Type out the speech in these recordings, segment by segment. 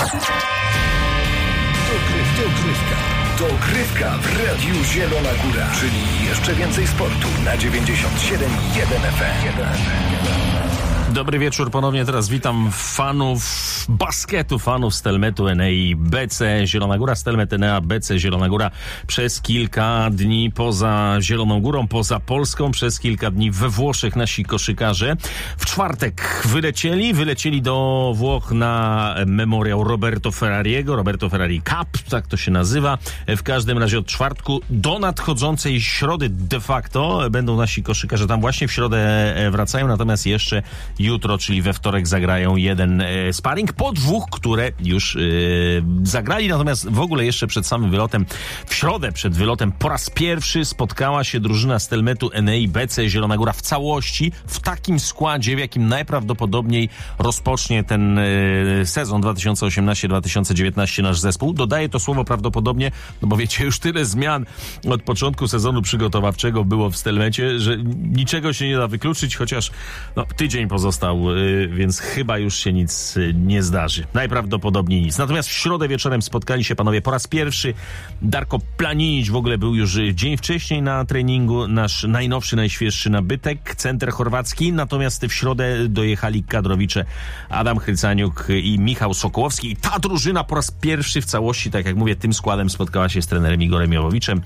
Dogrywka w Radiu Zielona Góra, czyli jeszcze więcej sportu na 97,1 FM. Dobry wieczór ponownie. Teraz witam fanów basketu, fanów Stelmetu Enei BC Zielona Góra. Stelmet Enea BC Zielona Góra przez kilka dni poza Zieloną Górą, poza Polską, przez kilka dni we Włoszech nasi koszykarze. W czwartek wylecieli do Włoch na memoriał Roberto Ferrariego, Roberto Ferrari Cup, tak to się nazywa. W każdym razie od czwartku do nadchodzącej środy de facto będą nasi koszykarze tam właśnie w środę wracają, natomiast jeszcze jutro, czyli we wtorek zagrają jeden sparring po dwóch, które już zagrali, natomiast w ogóle jeszcze przed samym wylotem, w środę przed wylotem po raz pierwszy spotkała się drużyna Stelmetu Enei BC Zielona Góra w całości, w takim składzie, w jakim najprawdopodobniej rozpocznie ten sezon 2018-2019 nasz zespół. Dodaję to słowo prawdopodobnie, no bo wiecie, już tyle zmian od początku sezonu przygotowawczego było w Stelmecie, że niczego się nie da wykluczyć, chociaż tydzień pozostał, więc chyba już się nic nie zdarzy. Najprawdopodobniej nic. Natomiast w środę wieczorem spotkali się panowie po raz pierwszy. Darko Planinić w ogóle był już dzień wcześniej na treningu, nasz najnowszy, najświeższy nabytek, center chorwacki. Natomiast w środę dojechali kadrowicze Adam Chrycaniuk i Michał Sokołowski. I ta drużyna po raz pierwszy w całości, tak jak mówię, tym składem spotkała się z trenerem Igorem Jowowiczem.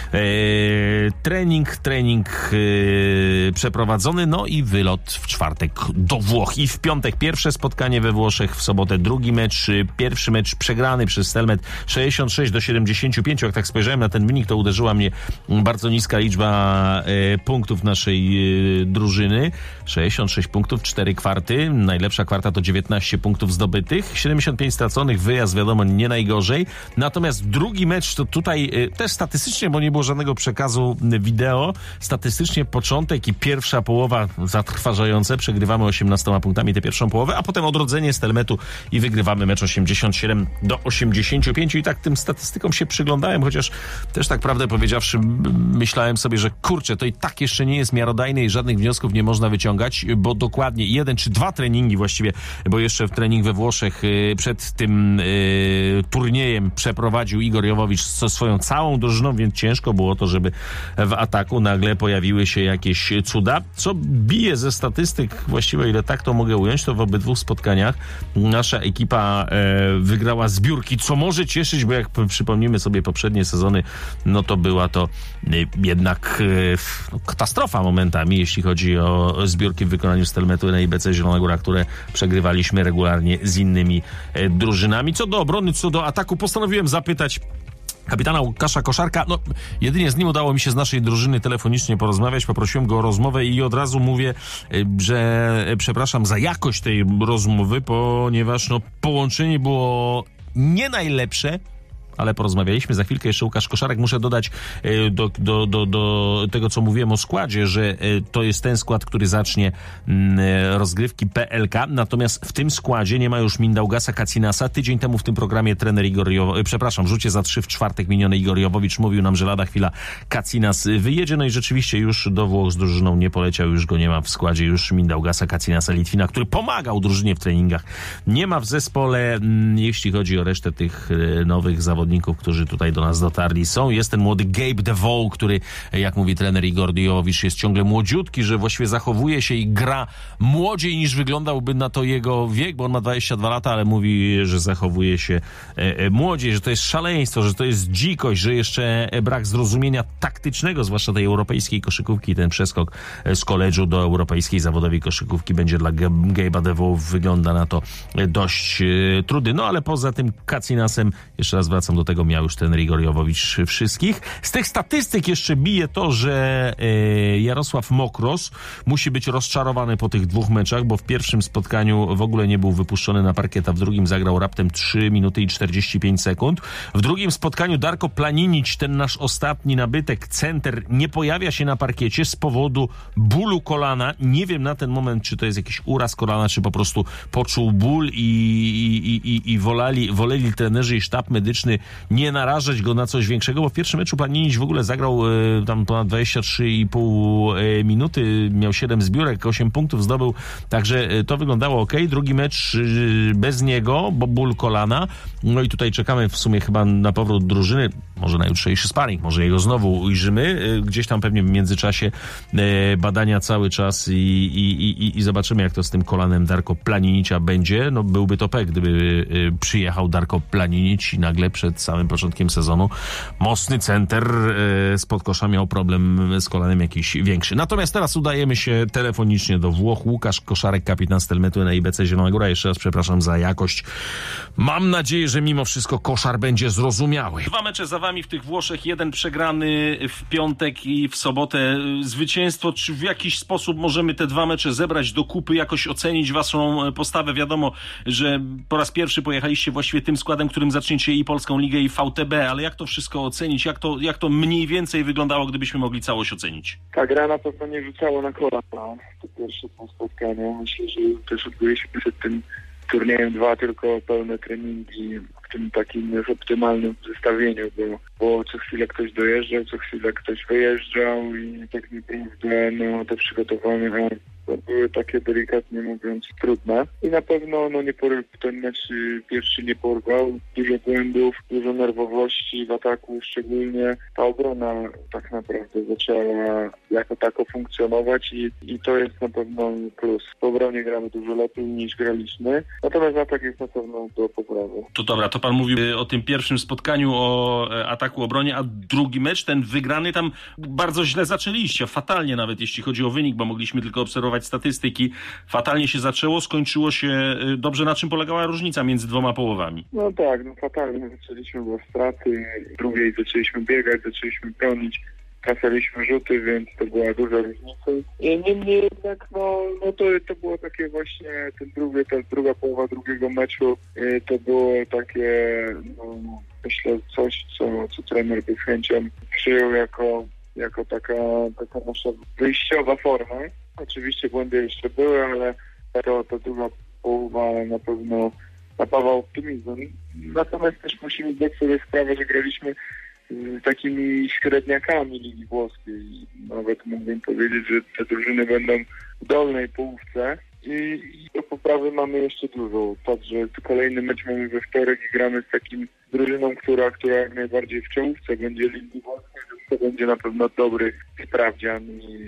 Trening przeprowadzony, no i wylot w czwartek do Włoch. I w piątek pierwsze spotkanie we Włoszech, w sobotę drugi mecz, pierwszy mecz przegrany przez Stelmet 66-75. Jak tak spojrzałem na ten wynik, to uderzyła mnie bardzo niska liczba punktów naszej drużyny. 66 punktów, 4 kwarty. Najlepsza kwarta to 19 punktów zdobytych. 75 straconych, wyjazd wiadomo nie najgorzej. Natomiast drugi mecz to tutaj też statystycznie, bo nie było żadnego przekazu wideo, statystycznie początek i pierwsza połowa zatrważające. Przegrywamy 18 punktami tę pierwszą połowę, a potem odrodzenie Stelmetu i wygrywamy mecz 87-85. I tak tym statystykom się przyglądałem, chociaż też tak prawdę powiedziawszy myślałem sobie, że kurczę, to i tak jeszcze nie jest miarodajne i żadnych wniosków nie można wyciągać, bo dokładnie jeden czy dwa treningi właściwie, bo jeszcze w trening we Włoszech przed tym turniejem przeprowadził Igor Jowowicz ze swoją całą drużyną, więc ciężko było to, żeby w ataku nagle pojawiły się jakieś cuda, co bije ze statystyk właściwie, ile tak to mogę ująć, to w obydwu spotkaniach nasza ekipa wygrała zbiórki, co może cieszyć, bo jak przypomnimy sobie poprzednie sezony, no to była to jednak katastrofa momentami, jeśli chodzi o zbiórki w wykonaniu Stelmetu Enei BC Zielona Góra, które przegrywaliśmy regularnie z innymi drużynami. Co do obrony, co do ataku, postanowiłem zapytać kapitana Łukasza Koszarka. Jedynie z nim udało mi się z naszej drużyny telefonicznie porozmawiać. Poprosiłem go o rozmowę i od razu mówię, że przepraszam za jakość tej rozmowy, ponieważ połączenie było nie najlepsze, ale porozmawialiśmy. Za chwilkę jeszcze Łukasz Koszarek. Muszę dodać do tego, co mówiłem o składzie, że to jest ten skład, który zacznie rozgrywki PLK. Natomiast w tym składzie nie ma już Mindaugasa Kacinasa. Tydzień temu w tym programie trener w rzucie za 3 w czwartek miniony Igor Jowowicz mówił nam, że lada chwila Kacinas wyjedzie. No i rzeczywiście już do Włoch z drużyną nie poleciał. Już go nie ma w składzie. Już Mindaugasa Kacinasa Litwina, który pomagał drużynie w treningach. Nie ma w zespole, jeśli chodzi o resztę tych nowych zawodników, którzy tutaj do nas dotarli. Jest ten młody Gabe DeVoe, który, jak mówi trener Igor Jowowicz, jest ciągle młodziutki, że właściwie zachowuje się i gra młodziej niż wyglądałby na to jego wiek, bo on ma 22 lata, ale mówi, że zachowuje się młodziej, że to jest szaleństwo, że to jest dzikość, że jeszcze brak zrozumienia taktycznego, zwłaszcza tej europejskiej koszykówki. Ten przeskok z koledżu do europejskiej zawodowej koszykówki będzie dla Gabe'a DeVoe, wygląda na to dość trudny. No ale poza tym Kacinasem, jeszcze raz wracam do tego, miał już ten Igor Jowowicz wszystkich. Z tych statystyk jeszcze bije to, że Jarosław Mokros musi być rozczarowany po tych 2 meczach, bo w pierwszym spotkaniu w ogóle nie był wypuszczony na parkiet, a w drugim zagrał raptem 3 minuty i 45 sekund. W drugim spotkaniu Darko Planinić, ten nasz ostatni nabytek, center, nie pojawia się na parkiecie z powodu bólu kolana. Nie wiem na ten moment, czy to jest jakiś uraz kolana, czy po prostu poczuł ból i woleli trenerzy i sztab medyczny nie narażać go na coś większego, bo w pierwszym meczu Planinić w ogóle zagrał tam ponad 23,5 minuty, miał 7 zbiórek, 8 punktów zdobył, także to wyglądało ok. Drugi mecz bez niego, bo ból kolana, no i tutaj czekamy w sumie chyba na powrót drużyny, może na jutrzejszy sparring, może jego znowu ujrzymy, gdzieś tam pewnie w międzyczasie badania cały czas i zobaczymy, jak to z tym kolanem Darko Planinicia będzie. No byłby to pek, gdyby przyjechał Darko Planinić i nagle przed samym początkiem sezonu mocny center spod kosza miał problem z kolanem jakiś większy. Natomiast teraz udajemy się telefonicznie do Włoch. Łukasz Koszarek, kapitan Stelmetu na IBC Zielona Góra. Jeszcze raz przepraszam za jakość. Mam nadzieję, że mimo wszystko Koszar będzie zrozumiały. 2 mecze za wami w tych Włoszech, 1 przegrany w piątek i w sobotę. Zwycięstwo, czy w jakiś sposób możemy te 2 mecze zebrać do kupy, jakoś ocenić waszą postawę? Wiadomo, że po raz pierwszy pojechaliście właściwie tym składem, którym zaczniecie i Polską Ligę, i VTB, ale jak to wszystko ocenić? Jak to mniej więcej wyglądało, gdybyśmy mogli całość ocenić? Ta gra na pewno nie rzucało na kolana. To pierwsze spotkanie. Myślę, że też odbyliśmy przed tym turniejem 2 tylko pełne treningi w tym takim już optymalnym zestawieniu, bo co chwilę ktoś dojeżdżał, co chwilę ktoś wyjeżdżał i tak naprawdę te przygotowania były takie, delikatnie mówiąc, trudne. I na pewno ten mecz pierwszy nie porwał. Dużo błędów, dużo nerwowości w ataku, szczególnie ta obrona tak naprawdę zaczęła jako tako funkcjonować i to jest na pewno plus. W obronie gramy dużo lepiej niż graliśmy, natomiast atak jest na pewno do poprawy. To dobra, to pan mówił o tym pierwszym spotkaniu, o ataku, obronie, a drugi mecz, ten wygrany, tam bardzo źle zaczęliście, fatalnie nawet jeśli chodzi o wynik, bo mogliśmy tylko obserwować statystyki. Fatalnie się zaczęło, skończyło się dobrze. Na czym polegała różnica między 2 połowami? No tak, fatalnie zaczęliśmy, bo straty, w drugiej zaczęliśmy biegać, zaczęliśmy bronić, kasaliśmy rzuty, więc to była duża różnica. Niemniej jednak, to było takie właśnie, ta druga połowa drugiego meczu, to było takie, myślę, coś, co trener by z chęcią przyjął jako taka nasza wyjściowa forma. Oczywiście błędy jeszcze były, ale ta druga połowa na pewno napawa optymizmem. Natomiast też musimy zdać sobie sprawę, że graliśmy z takimi średniakami Ligi Włoskiej. Nawet mógłbym powiedzieć, że te drużyny będą w dolnej połówce i do poprawy mamy jeszcze dużo. Także kolejny mecz mamy we wtorek i gramy z takim drużyną, która jak najbardziej w czołówce będzie Ligi Włoskiej. To będzie na pewno dobry sprawdzian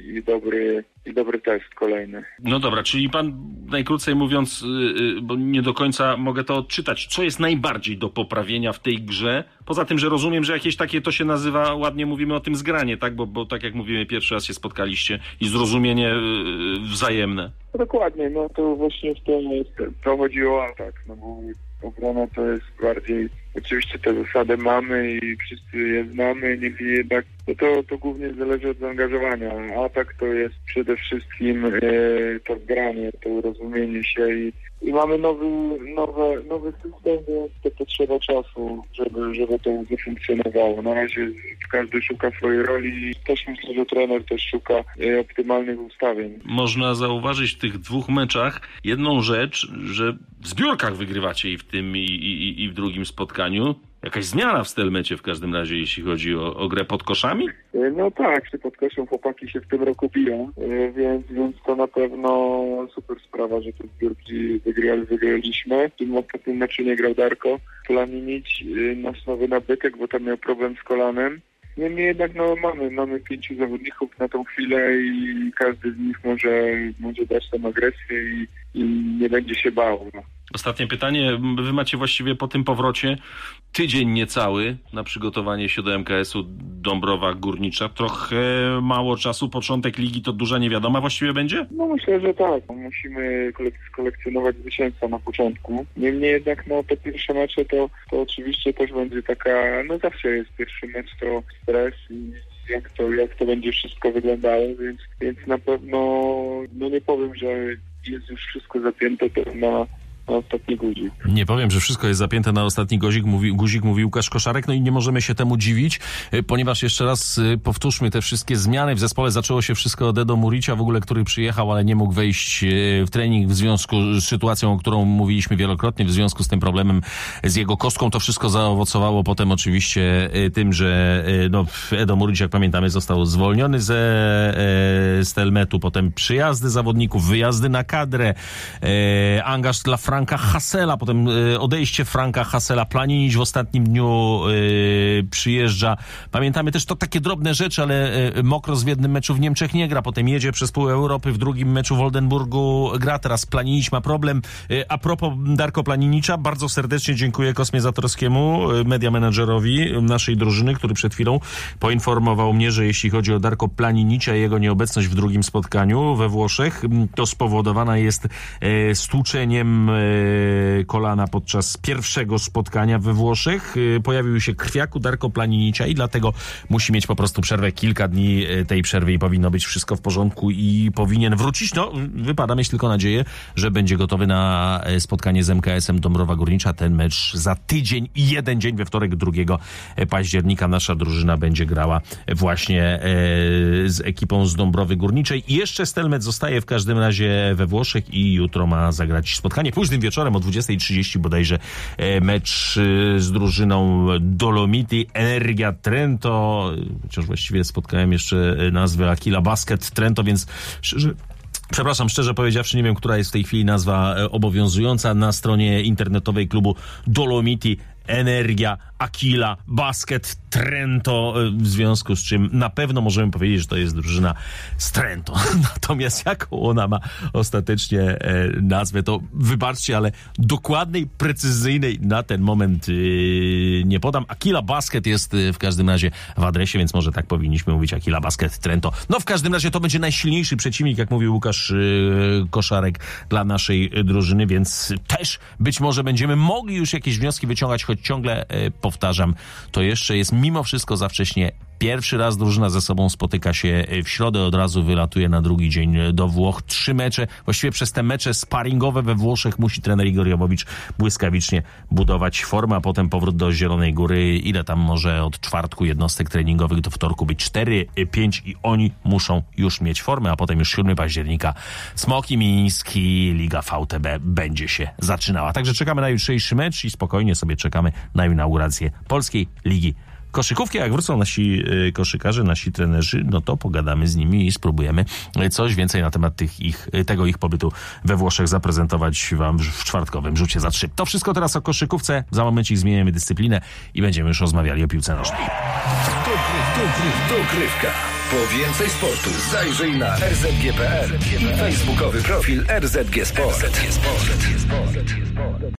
i dobry test kolejny. No dobra, czyli pan najkrócej mówiąc, bo nie do końca mogę to odczytać, co jest najbardziej do poprawienia w tej grze? Poza tym, że rozumiem, że jakieś takie to się nazywa, ładnie mówimy o tym zgranie, tak? Bo tak jak mówimy, pierwszy raz się spotkaliście i zrozumienie wzajemne. Dokładnie, to właśnie to chodzi o atak, bo obrona to jest bardziej, oczywiście te zasady mamy i wszyscy je znamy, niemniej jednak to głównie zależy od zaangażowania. Atak to jest przede wszystkim to granie, to rozumienie się i mamy nowy system, więc to potrzeba czasu, żeby to zafunkcjonowało. Na razie każdy szuka swojej roli i też myślę, że trener też szuka optymalnych ustawień. Można zauważyć w tych 2 meczach jedną rzecz, że w zbiórkach wygrywacie i w tym i w drugim spotkaniu. Jakaś zmiana w Stelmecie w każdym razie, jeśli chodzi o grę pod koszami? No tak, pod koszem chłopaki się w tym roku biją, więc to na pewno super sprawa, że te zbiórki wygraliśmy. W tym ostatnim meczu nie grał Darko Planinić, nasz nowy nabytek, bo tam miał problem z kolanem. Niemniej jednak mamy 5 zawodników na tą chwilę i każdy z nich może dać tam agresję i nie będzie się bał. Ostatnie pytanie. Wy macie właściwie po tym powrocie tydzień niecały na przygotowanie się do MKS-u Dąbrowa Górnicza. Trochę mało czasu. Początek ligi to duża niewiadoma właściwie będzie? Myślę, że tak. Musimy skolekcjonować zwycięstwa na początku. Niemniej jednak te pierwsze mecze to oczywiście też będzie taka, zawsze jest pierwszy mecz to stres i jak to będzie wszystko wyglądało, więc na pewno nie powiem, że jest już wszystko zapięte to na na ostatni guzik. Nie powiem, że wszystko jest zapięte na ostatni guzik, mówi Łukasz Koszarek, no i nie możemy się temu dziwić, ponieważ jeszcze raz powtórzmy te wszystkie zmiany. W zespole zaczęło się wszystko od Edo Muricia, w ogóle, który przyjechał, ale nie mógł wejść w trening w związku z sytuacją, o którą mówiliśmy wielokrotnie, w związku z tym problemem z jego kostką. To wszystko zaowocowało potem oczywiście tym, że Edo Muric, jak pamiętamy, został zwolniony ze Stelmetu, potem przyjazdy zawodników, wyjazdy na kadrę, angaż dla Franka Hassela, potem odejście Franka Hassela, Planinić w ostatnim dniu przyjeżdża. Pamiętamy też to takie drobne rzeczy, ale Mokros w jednym meczu w Niemczech nie gra, potem jedzie przez pół Europy, w drugim meczu w Oldenburgu gra, teraz Planinić ma problem. A propos Darko Planinicza, bardzo serdecznie dziękuję Kosmie Zatorskiemu, media menadżerowi naszej drużyny, który przed chwilą poinformował mnie, że jeśli chodzi o Darko Planinicza i jego nieobecność w drugim spotkaniu we Włoszech, to spowodowana jest stłuczeniem kolana podczas pierwszego spotkania we Włoszech. Pojawił się krwiak u Darko Planinicza i dlatego musi mieć po prostu przerwę, kilka dni tej przerwy i powinno być wszystko w porządku i powinien wrócić. No, wypada mieć tylko nadzieję, że będzie gotowy na spotkanie z MKS-em Dąbrowa Górnicza. Ten mecz za tydzień i jeden dzień, we wtorek 2 października nasza drużyna będzie grała właśnie z ekipą z Dąbrowy Górniczej. I jeszcze Stelmet zostaje w każdym razie we Włoszech i jutro ma zagrać spotkanie późnym wieczorem o 20:30 bodajże mecz z drużyną Dolomiti Energia Trento, chociaż właściwie spotkałem jeszcze nazwę Aquila Basket Trento, więc szczerze powiedziawszy, nie wiem, która jest w tej chwili nazwa obowiązująca na stronie internetowej klubu Dolomiti Energia, Aquila, Basket, Trento, w związku z czym na pewno możemy powiedzieć, że to jest drużyna z Trento. Natomiast jaką ona ma ostatecznie nazwę, to wybaczcie, ale dokładnej, precyzyjnej na ten moment nie podam. Aquila Basket jest w każdym razie w adresie, więc może tak powinniśmy mówić, Aquila Basket Trento. No w każdym razie to będzie najsilniejszy przeciwnik, jak mówił Łukasz Koszarek, dla naszej drużyny, więc też być może będziemy mogli już jakieś wnioski wyciągać, choć ciągle powtarzam, to jeszcze jest mimo wszystko za wcześnie. Pierwszy raz drużyna ze sobą spotyka się w środę, od razu wylatuje na drugi dzień do Włoch. 3 mecze, właściwie przez te mecze sparingowe we Włoszech musi trener Igor Jowowicz błyskawicznie budować formę, a potem powrót do Zielonej Góry. Ile tam może od czwartku jednostek treningowych do wtorku być? 4, 5 i oni muszą już mieć formę, a potem już 7 października Smoki Miński, Liga VTB będzie się zaczynała. Także czekamy na jutrzejszy mecz i spokojnie sobie czekamy na inaugurację Polskiej Ligi Koszykówki. Jak wrócą nasi koszykarze, nasi trenerzy, no to pogadamy z nimi i spróbujemy coś więcej na temat tego ich pobytu we Włoszech zaprezentować wam w czwartkowym rzucie za 3. To wszystko teraz o koszykówce. Za momencik zmieniamy dyscyplinę i będziemy już rozmawiali o piłce nożnej. Dogrywka. Po więcej sportu zajrzyj na rzg.pl i facebookowy profil RZG Sport.